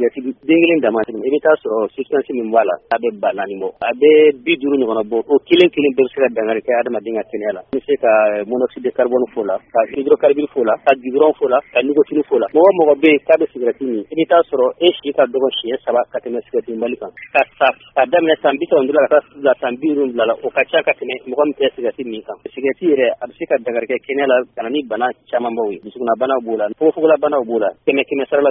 sigati dengelen dama i bɛ taa sɔrɔ substance min b'a la a bɛ ba naani bɔ a bɛ 50 ɲɔgɔn bɔ o kelen bɛɛ bɛ se ka dankari kɛ adamaden ka kɛnɛya la n bɛ se ka monoxyde de carbone fo la ka hydrocarbure fo la ka goudron fo la ka nicotine fo la mɔgɔ bɛ yen k'a bɛ sigati min i bɛ taa sɔrɔ e si ka dɔgɔ siɲɛ 3 ka tɛmɛ sigati mali kan ka daminɛ san 70 la ka taa bila san 70 la o ka ca ka tɛmɛ mɔgɔ min tɛ sigati min kan sigati yɛrɛ a bɛ se ka dankari kɛ kɛnɛya la ka na ni bana camanbaw ye dusukunna banaw b'o la fogofogola banaw b'o la kɛmɛ sarala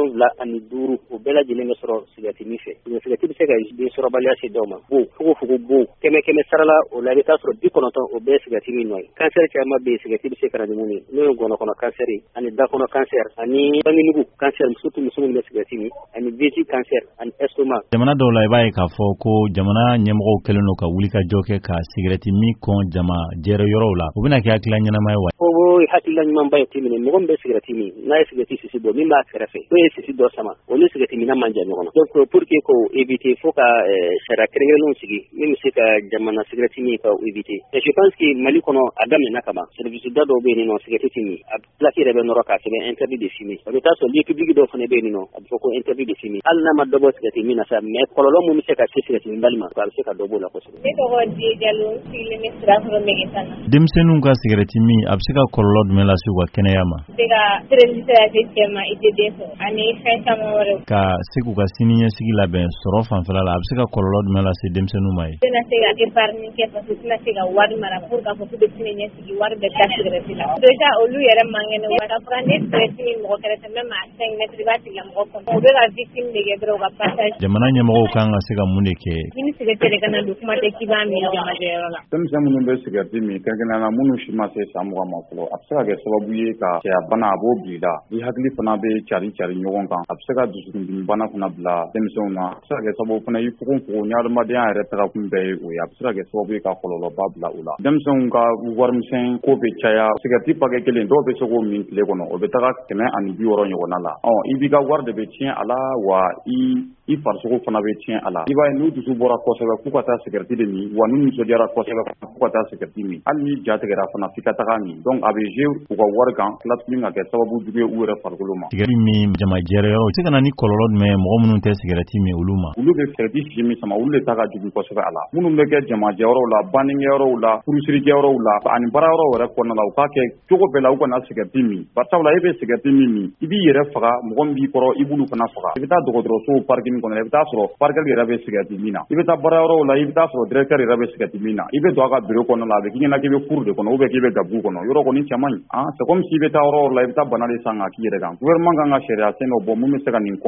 75 o bɛɛ lajɛlen bɛ sɔrɔ sigati min fɛ sigati bɛ se ka den sɔrɔbaliya se dɔw ma bon fogofogo bon kɛmɛ sarala o la i bɛ taa sɔrɔ 90 o bɛɛ sigati min nɔ ye cancer caman bɛ yen sigati bɛ se ka na ni mun ye n'o ye ngɔnɔ kɔnɔ cancer ani da kɔnɔ cancer ani bangenugu cancer surtout muso minnu bɛ sigati min ani vessie cancer ani estomac. Jamana dɔw la i b'a ye k'a fɔ ko jamana ɲɛmɔgɔw kɛlen don ka wuli ka jɔ kɛ ka sigati min kɔn jama jɛrɛ yɔrɔw la u bɛna kɛ hakilila ɲɛnama ye wa? O ye hakilila ɲumanba ye minɛ mɔgɔ min bɛ sigati min n'a ye sigati sisi bɔ min b'a kɛrɛfɛ n'o ye sisi dɔ sama o ni sigati mina man jan ɲɔgɔn na donc pour que ko éviter fo ka sariya kɛrɛnkɛrɛnlenw sigi min bɛ se ka jamana sigati min ka éviter et je pense que Mali kɔnɔ a daminɛna ka ban service da dɔw bɛ yen nɔ sigati min a plaque yɛrɛ bɛ nɔrɔ k'a sɛbɛn interdit de fumer o bɛ taa sɔrɔ lieu public dɔw fana bɛ yen nɔ a bɛ fɔ ko interdit de fumer hali n'a ma dɔ bɔ sigati min na sa mais kɔlɔlɔ min bɛ se ka se sigati min bali ma a bɛ se ka dɔ b'o la kosɛbɛ. Ne tɔgɔ Dié Diallo sigilen bɛ Sirakɔrɔ Mɛgɛntana. Denmisɛnninw ka sigati min a bɛ se ka kɔlɔlɔ jumɛn lase u ka kɛnɛya ma? Se ka terrorisme cɛ ma i tɛ den sɔrɔ ani fɛn caman wɛrɛw. Ka se k'u ka sini ɲɛsigi labɛn sɔrɔ fanfɛla la a bɛ se ka kɔlɔlɔ jumɛn lase denmisɛnninw ma ye? Tɛna se ka épargne kɛ parce que tɛna se ka wari mara pour k'a fɔ k'u bɛ sini ɲɛsigi wari bɛ taa sigati la. Déjà olu yɛrɛ man kɛnɛ wa ka fura ne sigati min mɔgɔ kɛrɛfɛ même à 5 mètres i b'a tigila mɔgɔ kɔnɔ o bɛ ka victime de kɛ dɔrɔn u ka passage. Jamana ɲɛmɔgɔw kan ka se ka mun de kɛ? Ni sigati de kana don kuma tɛ k'i b'a min jamajɛyɔrɔ la. Denmisɛn minnu bɛ sigati min kɛrɛnkɛrɛnnenya la minnu si ma se san 20 ma fɔlɔ a bɛ se ka kɛ sababu ye ka cɛya bana a b'o bila i la i hakili fana bɛ cari ɲɔgɔn kan a bɛ se ka dusukundimi bana fana bila denmisɛnw na a bɛ se ka kɛ sababu fana i fogofogo ni adamadenya yɛrɛ tagakun bɛɛ ye o ye a bɛ se ka kɛ sababu ye ka kɔlɔlɔba bila u la denmisɛnw ka warimisɛn ko bɛ caya sigati pakɛ kelen dɔw bɛ se k'o min tile kɔnɔ o bɛ taga 160 ɲɔgɔnna la i b'i ka wari de bɛ tiɲɛ a la wa i farisogo fana bɛ tiɲɛ a la i b'a ye n'u dusu bɔra kosɛbɛ f'u ka taa sigati de min wa n'u nisɔndiyara kosɛbɛ f'u ka taa sigati min hali ni ja tigɛra fana f'i ka taga min donc a bɛ jouer u ka wari kan tila tuguni ka kɛ sababu jugu ye u yɛrɛ farikolo ma. Sigati min jama jɛrɛ yɔrɔ se ka na ni kɔlɔlɔ jumɛn mɔgɔ minnu tɛ sigati min olu ma? Olu bɛ sigati si min sama olu de ta ka jugu kosɛbɛ a la minnu bɛ kɛ jamajɛyɔrɔw la baninkɛyɔrɔw la furusirikɛyɔrɔw la ani baarayɔrɔw yɛrɛ kɔnɔna la u k'a kɛ cogo bɛɛ la u kana sigati min barisabula e bɛ sigati min i b'i yɛrɛ faga mɔgɔ min b'i kɔrɔ i b'olu fana faga i bɛ taa dɔgɔtɔrɔsow parking kɔnɔ i bɛ taa sɔrɔ parking yɛrɛ bɛ sigati min na i bɛ taa baarayɔrɔw la i bɛ taa sɔrɔ directeur yɛrɛ bɛ sigati min na i bɛ don a ka bureau kɔnɔ la a bɛ k'i ɲɛna k'i bɛ cour de kɔnɔ ou bien k'i bɛ gabugu kɔnɔ yɔrɔ kɔni cɛ man ɲi c'est comme si i bɛ taa yɔrɔ la i bɛ taa bana de san ka k'i yɛrɛ kan gouvernement kan ka sariya sen dɔ bɔ mun bɛ se ka nin